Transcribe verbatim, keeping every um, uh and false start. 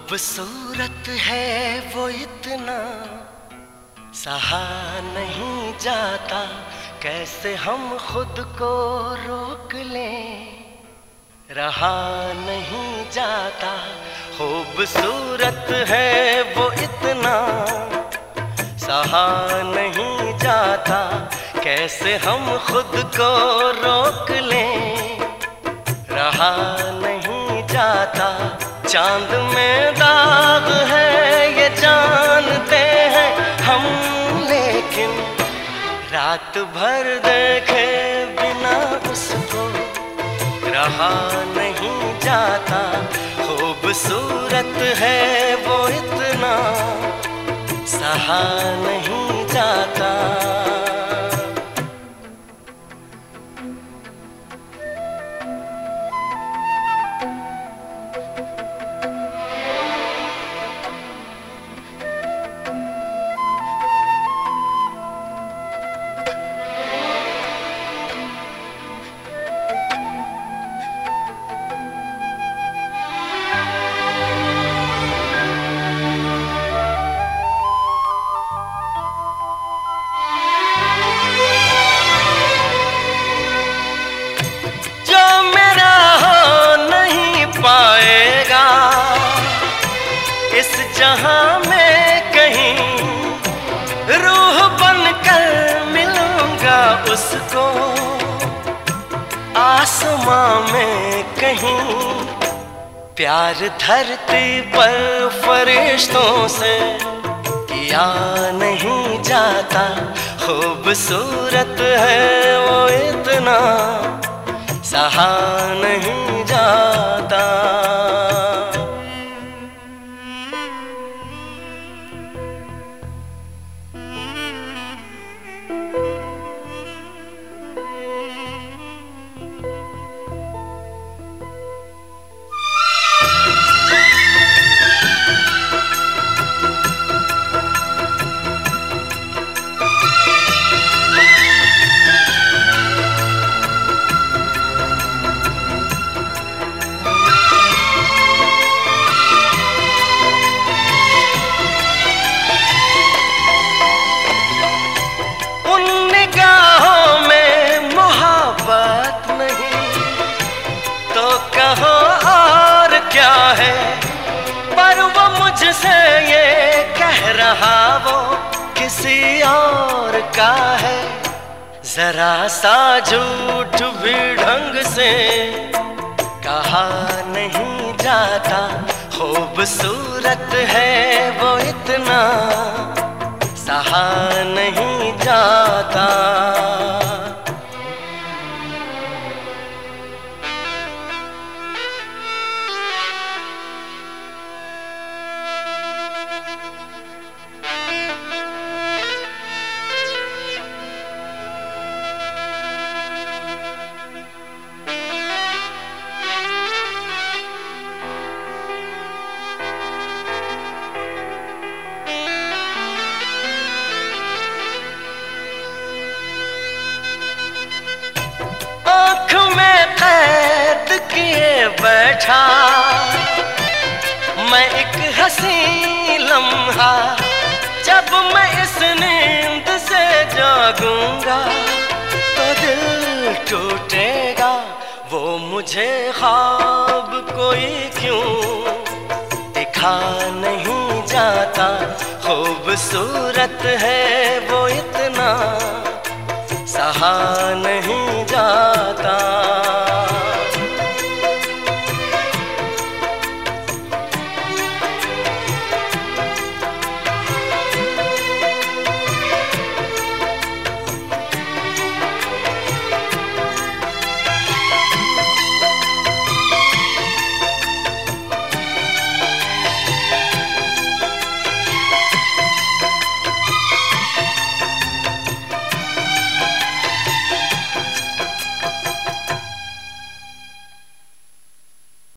खूबसूरत है वो इतना, सहा नहीं जाता, कैसे हम खुद को रोक लें, रहा नहीं जाता। खूबसूरत है वो इतना, सहा नहीं जाता, कैसे हम खुद को रोक लें, रहा नहीं जाता। चांद में दाग है ये जानते हैं हम, लेकिन रात भर देखे बिना उसको रहा नहीं जाता। खूबसूरत है वो इतना, सहा नहीं जाता। पाएगा इस जहां में कहीं, रूह बनकर मिलूंगा उसको आसमां में कहीं। प्यार धरती पर फरिश्तों से किया नहीं जाता। खूबसूरत है वो इतना, सहा नहीं जाता। और क्या है, पर वो मुझसे ये कह रहा वो किसी और का है। जरा सा झूठ भी ढंग से कहा नहीं जाता। खूबसूरत है वो इतना, सहा नहीं जाता। बैठा मैं एक हंसी लम्हा, जब मैं इस नींद से जागूंगा तो दिल टूटेगा। वो मुझे ख्वाब कोई क्यों दिखा नहीं जाता। खूबसूरत है वो इतना, सहा नहीं जाता।